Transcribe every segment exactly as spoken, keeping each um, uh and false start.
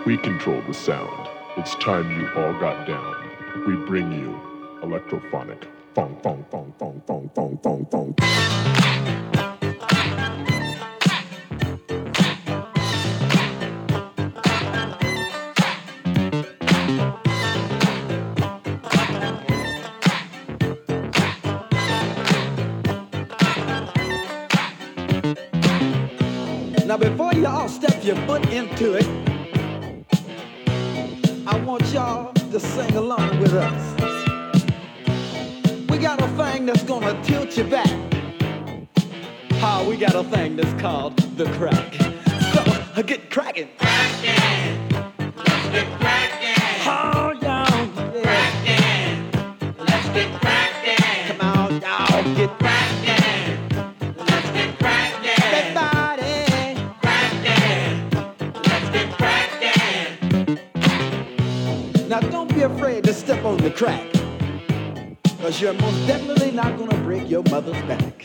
We control the sound. It's time you all got down. We bring you electrophonic. Fong, fong, fong, fong, fong, fong, fong, fong. Now before y'all step your foot into it, I want y'all to sing along with us. We got a thing that's gonna tilt you back. How we got a thing that's called the crack. So uh, get cracking. Crackin', let's get crackin'. Oh, y'all, yeah. Crackin', let's get crackin'. Come on, y'all, get Crackin', let's get crackin'. everybody. Crackin', let's get crackin'. Now don't be afraid to step on the crack, cause you're most definitely not gonna break your mother's back.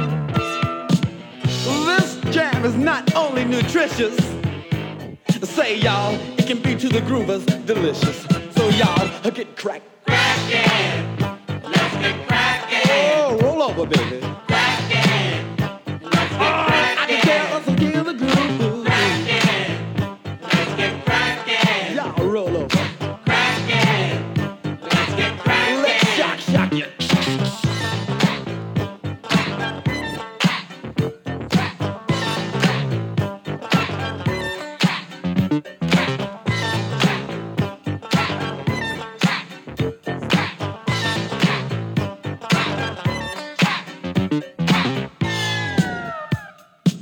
This jam is not only nutritious, say y'all, it can be to the groovers delicious. So y'all, get crack. Crackin', let's get crackin'. Oh, roll over, baby. Crackin', let's get I can crackin'. tell us to kill the groove. Crackin', let's get crackin'. Y'all roll over. Crackin', let's get crackin'. Let's shock, shock you.